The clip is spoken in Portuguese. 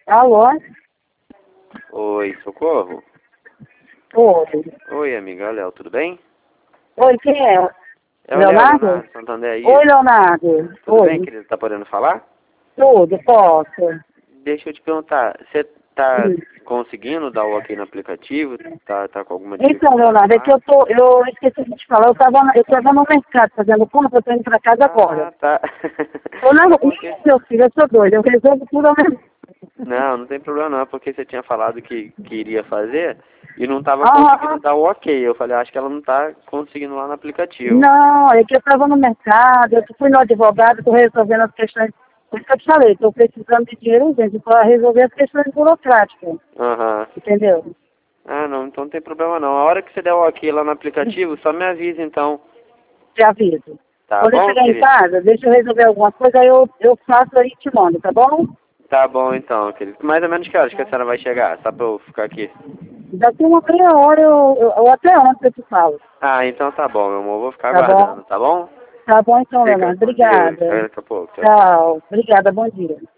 Alô? Oi, Socorro? Oi. Oi, amiga, Léo, tudo bem? Oi, quem é? É o Léo, Leonardo? Leonardo Santander aí. Oi, Leonardo. Tudo bem, Oi. querido? Tá podendo falar? Tudo, posso? Deixa eu te perguntar, você tá Hum. conseguindo dar o ok no aplicativo? Tá com alguma Então, dificuldade Leonardo, é que lá? eu esqueci de te falar, eu tava no mercado fazendo compra, eu tô indo pra casa agora. Ah, tá. Eu não, É porque... meu filho, eu sou doida, eu resolvo tudo ao mesmo tempo. Não tem problema não, é porque você tinha falado que iria fazer e não tava conseguindo Aham. dar o ok. Eu falei, acho que ela não tá conseguindo lá no aplicativo. Não, é que eu tava no mercado, eu fui no advogado, tô resolvendo as questões, por isso que eu te falei, tô precisando de dinheiro, gente, para resolver as questões burocráticas, Aham. entendeu? Ah, não, então não tem problema não. A hora que você der o ok lá no aplicativo, só me avisa então. Te aviso. Tá Quando eu bom, chegar em querido? casa, deixa eu resolver alguma coisa, aí eu faço aí e te mando, tá bom? Tá bom então, querido. Mais ou menos que horas que a senhora vai chegar? Só pra eu ficar aqui. Daqui uma meia hora ou até antes eu te falo, Ah, então tá bom, meu amor. Vou ficar tá bom? aguardando, tá bom? Tá bom então, Fica Leonardo. com Deus. Até Obrigada. daqui a pouco. Tchau, tchau. Tchau. Obrigada, bom dia.